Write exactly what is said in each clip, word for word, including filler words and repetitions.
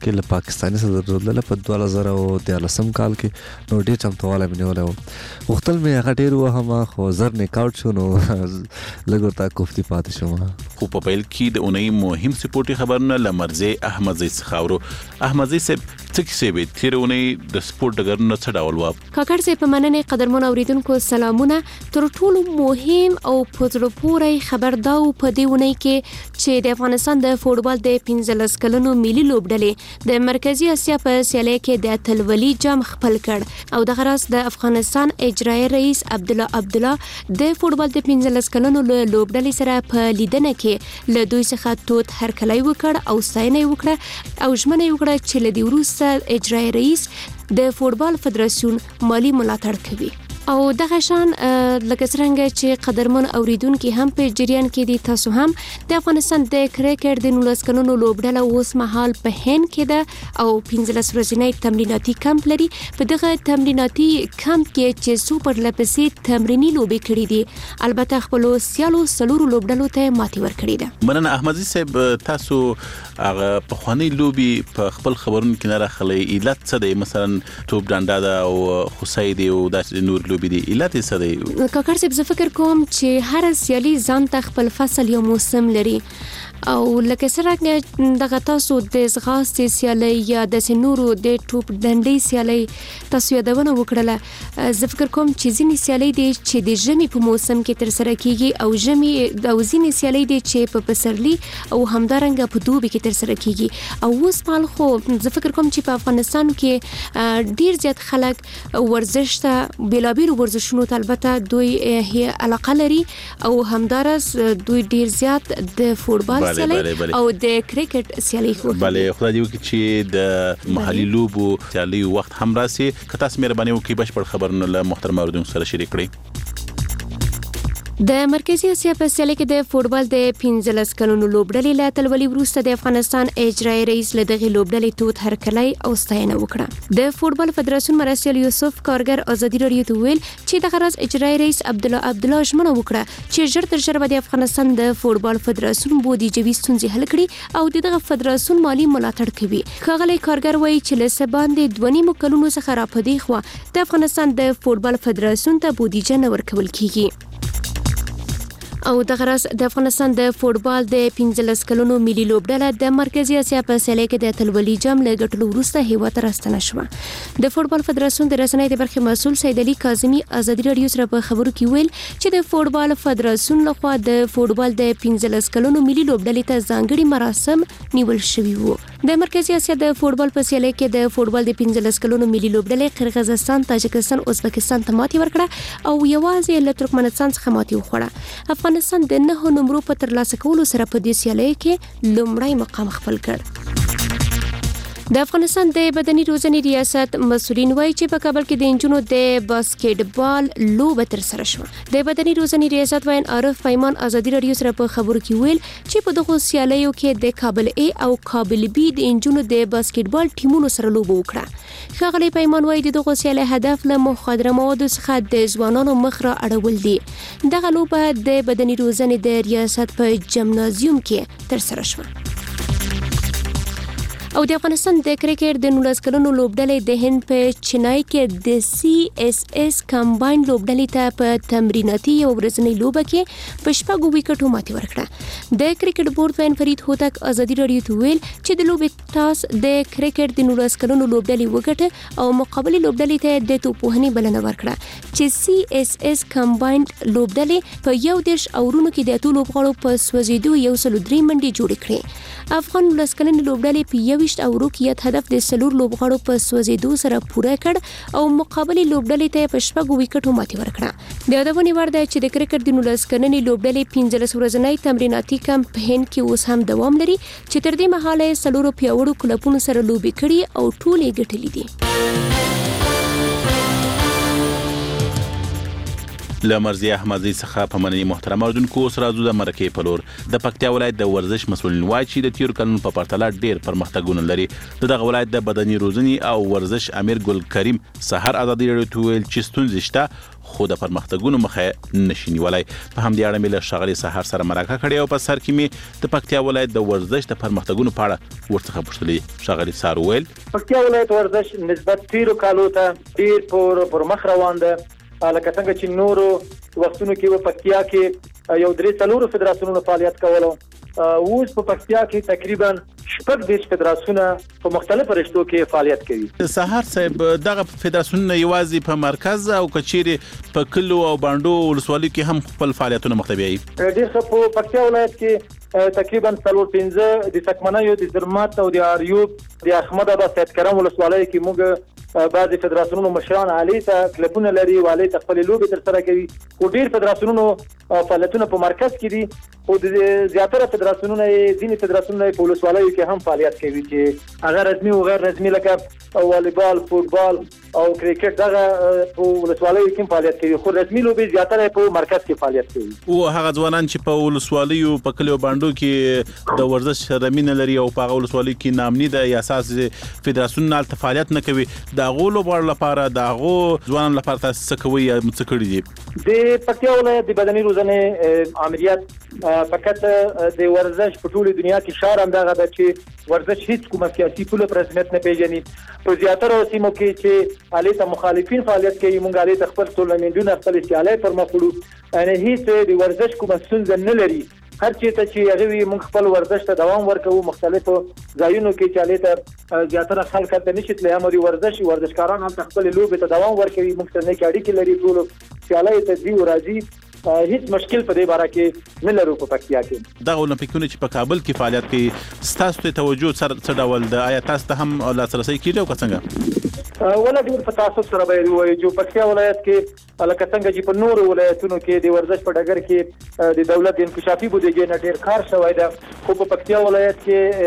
کې له پاکستاني سره درلودل په دوه زره دیارلسم کال کې نو ډېر چمتواله مې نیولې و وختل مې هغه ډېر وهم خو زر نه کاوټ شو نو لګور تا کوفتي پاتې شوم. خو په پیل کې د اونۍ مهم سپورتي خبرونه لمرزه احمد زئی څخاورو. احمد زئی صاحب څه کیسه به تیر اونۍ د سپورت ډګرونو څه ډول و؟ کاکړ صاحب په مننه قدرمن اوریدونکو سلامونه. تر ټولو مهم او پزړه پورې خبر دا په دی اونۍ کې چې د افغانستان د فوټبال د پنځلس کلنو ملي لوبډلې د مرکزی اسیا په سیالي کې د اتلولي جام خپل کړ او د غرض د افغانستان اجرایی رئیس عبد الله عبد الله د فوټبال د پنځلس کلنو لوبډلې سره په لیدنه کې له دوی څخه توت هرکلی وکړ او ستاینه وکړه او ژمنه وکړه چې له دې وروسته اجرایی رئیس د فوټبال فدراسیون مالی ملاتړ کوي. او دغه شان لکه څنګه چې قدرمن اوریدونکو هم په جریان کې دي تاسو هم د افغانستان د کرکټ د نولس کلونو لوبډله اوس مهال په هند کې ده او پنځلس ورځې تمریناتي کمپ لري. په دغه تمریناتي کمپ کې چې سوپر لپسې تمرینی لوبې کړې دي البته خپل سیالو سلورو لوبډلو ته ماتې ورکړې ده. مننه احمد زئی صاحب. تاسو هغه په خواني لوبي په خپل خبرونو کې نه راخلي علت څه دی؟ مثلا توپ ډانډا ده او خصای دی او د نور لوبي دي علت څه دی؟ کاکړ صاحب زه فکر کوم چې هر سیالي ځان ته خپل فصل یا موسم لري او لکه څنګه دغه تاسو د زغاستې سیالي یا د سنورو د ټوپ ډنډي سیالي تاسو یادونه وکړه. زه فکر کوم چې ځینې سیالي دي چې د ژمي په موسم کې تر سره کیږي او ژمي د ځینې سیالي دي چې په پسرلي او همدارنګه په دوبي کې تر سره کیږي. او اوس مال خو زه فکر کوم چې په افغانستان کې ډیر زیات خلک ورزش ته بلابیر ورزشونو ته البته دوی علاقه لري او همدارس دوی ډیر زیات د فوټبال سیالي او د کرکټ سیالي خو بله خدای دې وکړي چې د محلي لوبو سیالي وخت هم راسي. که تاسو مهرباني وکړئ بشپړ خبرونه له محترم اوریدونکو سره شریک کړئ. د مرکزی اسیا په سیالي کې د فوټبال د پنځلس کلونو لوبډلې له اتلولي وروسته د افغانستان اجرایی رئیس له دغه لوبډلې توت هرکلی او ستاینه وکړه. د فوټبال فدراسیون مرستیال یوسف کارګر ازادي راډیو ته ویل چې د غرض اجرایی رئیس عبد الله عبد الله ژمنه وکړه چې ژر تر ژره د افغانستان د فوټبال فدراسیون بودیجوي ستونزې حل کړي او دغه فدراسیون مالی ملاتړ کوي. ښاغلی کارګر وایي چې له څه باندې دوه نیمو کلونو څخه راپدې خو د افغانستان د فوټبال فدراسیون ته بودیجه نه ورکول کیږي او د غرض د افغانستان د فوټبال د پنځلس کلونو ملي لوبډله د مرکزی اسیا په سیالي کې د اتلولي جام له ګټلو وروسته هیواد ته راستنه شوه. د فوټبال فدراسیون د رسنۍ د برخې مسؤل سید علي کاظمي ازادي راډیو سره په خبرو کې ویل چې د فوټبال فدراسیون لخوا د فوټبال د پنځلس کلونو ملي لوبډلې ته ځانګړي مراسم نیول شوي وو. د مرکزی اسیا د فوټبال په سیالي کې د فوټبال د پنځلس کلونو ملي لوبډلې قرغیزستان، تاجکستان، ازبکستان ته ماتې ورکړه او یوازې له ترکمنستان څخه ماتې وخوړه. افغانستان د نه نمرو په ترلاسه کولو سره په دې سیالي کې لومړی مقام خپل کړ. د افغانستان د بدني روزنې ریاست مسؤلین وایي چې په کابل کې د انجونو د باسکټبال لوبه تر سره شوه. د بدني روزنې ریاست وین عارف پیمان ازادي راډیو سره په خبرو کې ویل چې په دغه سیالیو کې د کابل ای او کابل بی د انجونو د باسکټبال ټیمونو سره لوبه وکړه. ښاغلی پیمان وایي د دغه سیالي هدف له مخدره موادو څخه د ځوانانو مخ را اړول دي. دغه لوبه د بدني روزنې د ریاست په جمنازیوم کې تر سره شوه. او د افغانستان د کرکټ د نولس کلونو لوبډلې د هند په چنای کې د سی اس اس کمباین لوبډلې ته په تمریناتي او ورځنۍ لوبه کې په شپږو وکټو ماتې ورکړه. د کرکټ بورډ وین فرید هوتک ازادي راډیو ته ویل چې د لوبې ټاس د کرکټ د نولس کلونو لوبډلې وګټه او مقابله لوبډلې ته د توپوهنې بلنه ورکړه چې سی اس اس کمباین لوبډلې په یو دیش اورونو کې د اتو لوبغاړو په سوځېدو یو سل درې منډې جوړې کړې. افغان نولس کلنې لوبډلې په یوویشت اورو کې هدف د سلور لوبغاړو په سوځېدو سره پوره کړ او مقابله لوبډلې ته په شپږو وکټو ماتې ورکړه. د یادونې وړ ده چې د کرکټ د نولس کلنې لوبډلې پنځلس ورځنی تمریناتي کمپ په هند کې اوس هم دوام لري چې تر دې مهاله سلورو پیاوړو کلبونو سره لوبې کړي او ټولې ګټلې دي. لمرزي احمدزي څخه په منني محترم اوردونکو سره راځو د مرکه په لور. د پکتیا ولایت د ورزش مسولین وایي چې د تیر کلونو په پرتله ډیر پرمختګونه لري. دغه ولایت د بدني روزنی او ورزش امیر ګل کریم سحر ازادي راډیو ته ویل چې ستونزې شته خو د پرمختګونو مخه نشي نیولای. په همدې اړه مې له ښاغلي سحر سره مرکه کړې او په سر کې مې د پکتیا ولایت د ورزش د پرمختګونو په اړه ورڅخه پوښتلې. ښاغلي سحر ویل پکتیا ولایت ورزش نسبت تیرو کالو ته ډیر پر پر مخ روان ده. لکه څنګه چې نورو وختونو کې په پکتیا کې یو درې څلورو فدراسیونونو فعالیت کولو، اوس په پکتیا کې تقریبا شپږ دیش فدراسیونه په مختلفو رشتو کې فعالیت کوي. سحر صاحب دغه فدراسیونونه یوازې په مرکز او کچيري په کلو او باندو ولسوالۍ کې هم خپل فعالیتونه مختبي. ډیر ښه په پکتیا ولایت کې تقریبا څلور پنځه د تکمنیو د زرمات او د اریوب د احمد آباد سید کرم ولسوالۍ کې موږ بعضي فدراسیونونو مشران عالی ته کلبونه لري، والي ته خپل لوبي تر سره کوي. او ډیر فدراسیونونو فعالیتونه په مرکز کې دي او د زیاتره فدراسیونونو ځینې فدراسیونونو په ولسوالۍ کې هم فعالیت کوي چې هغه رسمي او غیر رسمي لکه والیبال، فوتبال او کرکټ دغه په ولسوالۍ کې فعالیت کوي، خو رسمي لوبي زیاتره په مرکز کې فعالیت کوي. او هغه ځوانان چې په ولسوالۍ او په کلیو باندو کې د ورزش رمینه لري او په ولسوالۍ کې نامني د اساس فدراسیونال فعالیت نه کوي، د غولو بار لپاره د غو ځوانان لپاره تاسو څه کوي یا څه کړی دي؟ د پکتیا ولایت د بدني روزنې عملیات فقط د ورزش په ټوله دنیا کې شعار هم دغه د چې ورزش هیڅ کومه سیاسي پوله پر رسمیت نه پیژني. په زیاتره سیمو کې چې علي ته مخالفین فعالیت کوي، مونږ علي ته خپل ټولنیزونه خپل سیالي پر مخ وړو، یعنی هیڅ د ورزش کومه ستونزه نه لري. هر چیرته چې هغه موږ خپل ورزش ته دوام ورکوو، مختلفو ځایونو کې چې علي ته زیاتره خلک ته نشي تللی، هم د ورزش ورزشکاران هم خپل لوبې ته دوام ورکوي، موږ سره نه اړیکې لري، ټول سیالي ته دی او راځي، هیڅ مشکل په دې باره کې نه لرو. په پکتیا کې د اولمپیکونو چې په کابل کې فعالیت کوي، ستاسو ته توجه سره څه ډول د آیا تاسو ته هم لاسرسي کیږي او څنګه؟ ولا ډیر په تاسو سره به وي چې پکتیا ولایت کې لکه څنګه چې په نورو ولایتونو کې د ورزش په ډګر کې د دولت انکشافي بودیجه نه ډیر کار شوی دی، خو په پکتیا ولایت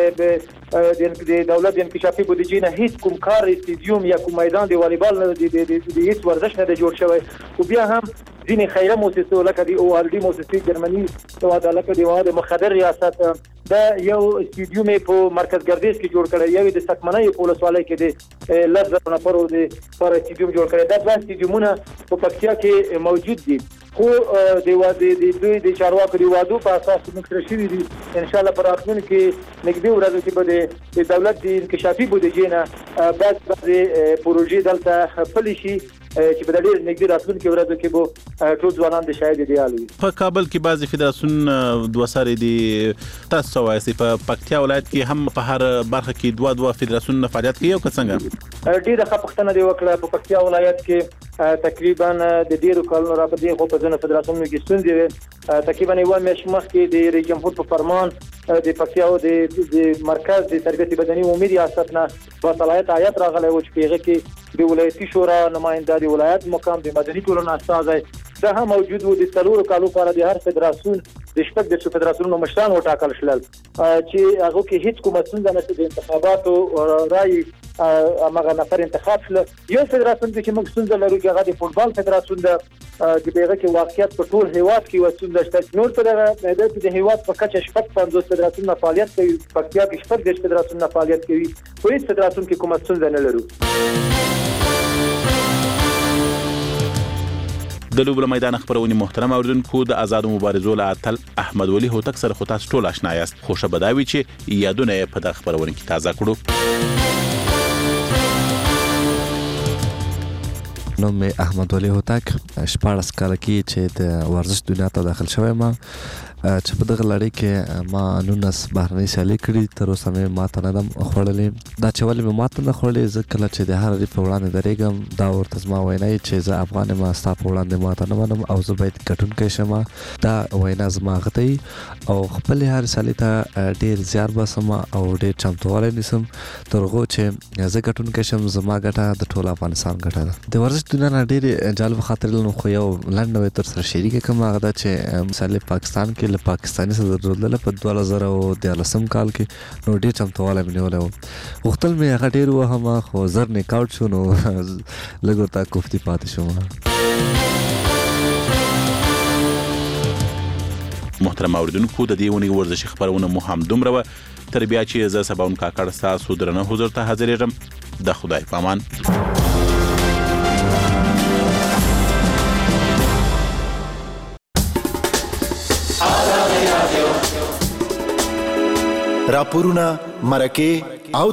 کې د دولت انکشافي بودیجه نه هیڅ کوم کار استادیوم یا کوم میدان د والیبال نه د هیڅ ورزش نه جوړ شوی. او بیا هم ځینې خیره مؤسسو لکه د او ار ډي مؤسسې جرمني او لکه د مخدر ریاست دا یو استادیوم په مرکز ګردیز کې جوړ کړی، یو د سکمنۍ په ولسوالۍ کې د لږ نفرو د پر استادیوم جوړ کړی. دا دوه استادیومونه په پکتیا کې موجود دي، خو د واده د دوی د چارواکو د وادو په اساس موږ سره شوي دي. ان شاء الله پر اخرونه کې نږدې ورځو کې به د دولت د انکشافي بودیجې نه بعض بعض پروژې دلته خپل شي چې په ډېر نږدې راتلونکي ورځو کې به ټول ځوانان د شاهد دی علي. په کابل کې بعضي فدراسیون دوه ساري دي، تاسو وایي په پکتیا ولایت کې هم په هر برخه کې دوه دوه فدراسیون فعالیت کوي او څنګه؟ ډېر ښه پوښتنه دی وکړه. په پکتیا ولایت کې تقریبا د ډېرو کلونو راپدې خو په ځینو فدراسیونونو کې ستونزې تقریبا یو میاشت مخکې د رئیس جمهور په فرمان د پکتیا او د مرکز د تربیت بدني عمومي ریاست نه په صلاحیت آیت راغلی و چې په هغه کې د ولایتي شورا نماینده د ولایت مقام د مدني ټولنې استازی دا هم موجود وو. د څلورو کالو لپاره د هر فدراسیون د شپږ د فدراسیونونو مشران وټاکل شول چې هغه کې هیڅ کومه ستونزه نشته. د انتخاباتو رائے هغه نفر انتخاب شل. یو فدراسیون چې موږ ستونزه لرو چې هغه د فوتبال فدراسیون ده، چې دغه کې واقعیت په ټول هیواد کې وسوند شته. نور په دغه د هیواد په کچه شپږ پنځوس فدراسیون فعالیت کوي، پکتیا کې شپږ د فدراسیون فعالیت کوي، په هیڅ فدراسیون کې کومه ستونزه نه لرو. د لوبله میدان خبرونه محترم اوردونکو، د آزاد مبارزو له اتل احمد ولی هوتک سره خو تاسو ټول آشنا یاست، خو شه بداوي چې یادونه په دغه خبرونه کې تازه کړو. نوم مې احمد ولی هوتک، شپاړس کاله کې چې د ورزش دنیا ته داخل شوی ما، چې په دغه لړۍ کې ما نونس بهرنۍ سیالۍ کړي، تر اوسه مې ماته نه دم خوړلې. دا چې ولې مې ماته نه خوړلې، زه کله چې د هر په وړاندې درېږم دا ورته زما وینا چې زه افغان یم، ستا په وړاندې ماته نه منم او زه باید ګټونکی شم. دا وینا زما هغه ته او خپلې هر سیالۍ ته ډېر زیار باسم او ډېر چمتووالی نیسم تر هغو چې زه ګټونکی شم. زما ګټه د ټول افغانستان ګټه ده. د ورزش دنیا نه ډېرې جالب خاطرې لرم، خو یو لنډه وی تر سره شریکه کړم. هغه دا چې مثال پاکستان کې له پاکستاني صدر درلودله په دوه زره او دیارلسم کال کې، نو ډېر چمتووالی مې نیولی و. غوښتل مې هغه ډېر ووهمه، خو زر نیک آوټ شو، نو لږ ورته کوفتي پاتې شوم. محترم اوریدونکو د دې ونې ورزشي خبرونه مو هم دومره وه تر بیا چې زه سباون کاکړ ستاسو درنه حضور ته حاضرېږم د خدای په امان. راپورونه مرکه